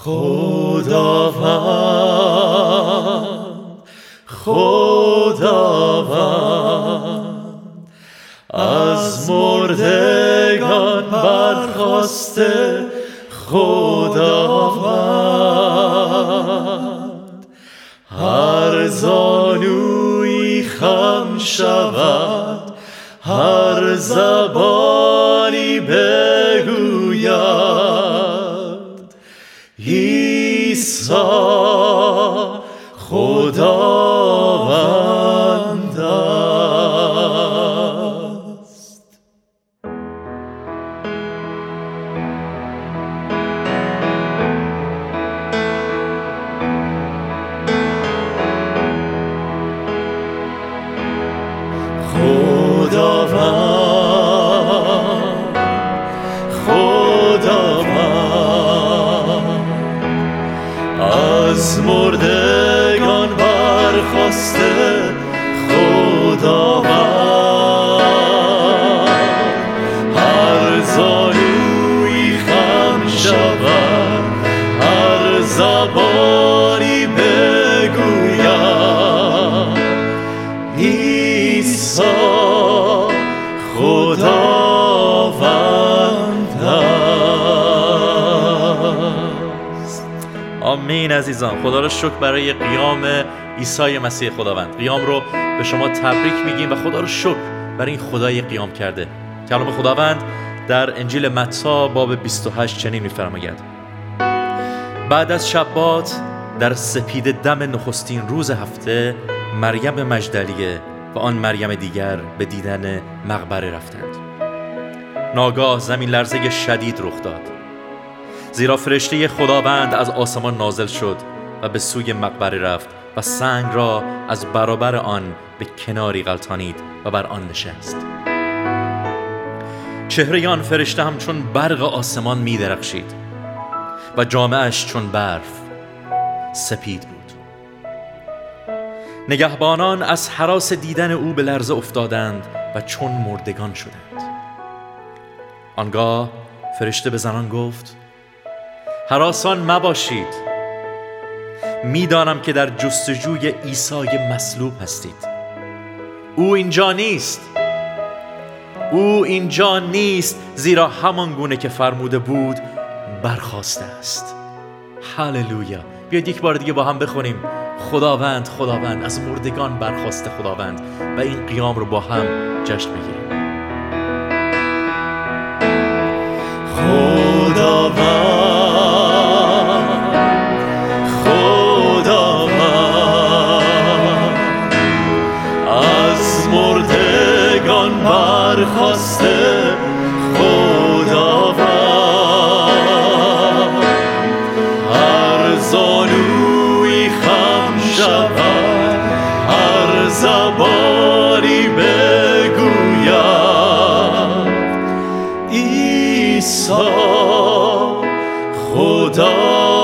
خداوند خداوند از مردگان برخاسته خداوند هر زانویی خم شود هر زبانی بگوید عیسی خداوند است. خداوند خداوند از مردگان برخاسته خداوند هر زانویی خم شود هر زبانی بگوید عیسی خداوند است. آمین. عزیزان، خدا رو شکر برای قیام عیسی مسیح خداوند. قیام رو به شما تبریک میگیم و خدا رو شکر برای این خدای قیام کرده. کلام خداوند در انجیل متی باب 28 چنین می‌فرماید: بعد از شبات در سپید دم نخستین روز هفته مریم مجدلیه و آن مریم دیگر به دیدن مقبره رفتند. ناگاه زمین لرزه شدید رخ داد، زیرا فرشته خداوند از آسمان نازل شد و به سوی مقبره رفت و سنگ را از برابر آن به کناری غلطانید و بر آن نشست. چهره آن فرشته همچون برق آسمان می درخشید و جامه‌اش چون برف سپید بود. نگهبانان از هراس دیدن او به لرزه افتادند و چون مردگان شدند. آنگاه فرشته به زنان گفت: هراسان مباشید، میدانم که در جستجوی عیسی مصلوب هستید. او اینجا نیست، زیرا همان گونه که فرموده بود برخاسته است. هللویا. بیاید یک بار دیگه با هم بخونیم: خداوند خداوند، از مردگان برخاسته خداوند، و این قیام رو با هم جشن بگیریم. خداوند خداوند از مردگان برخاسته خداوند هر زانویی خم شود هر زبانی بگوید عیسی خدا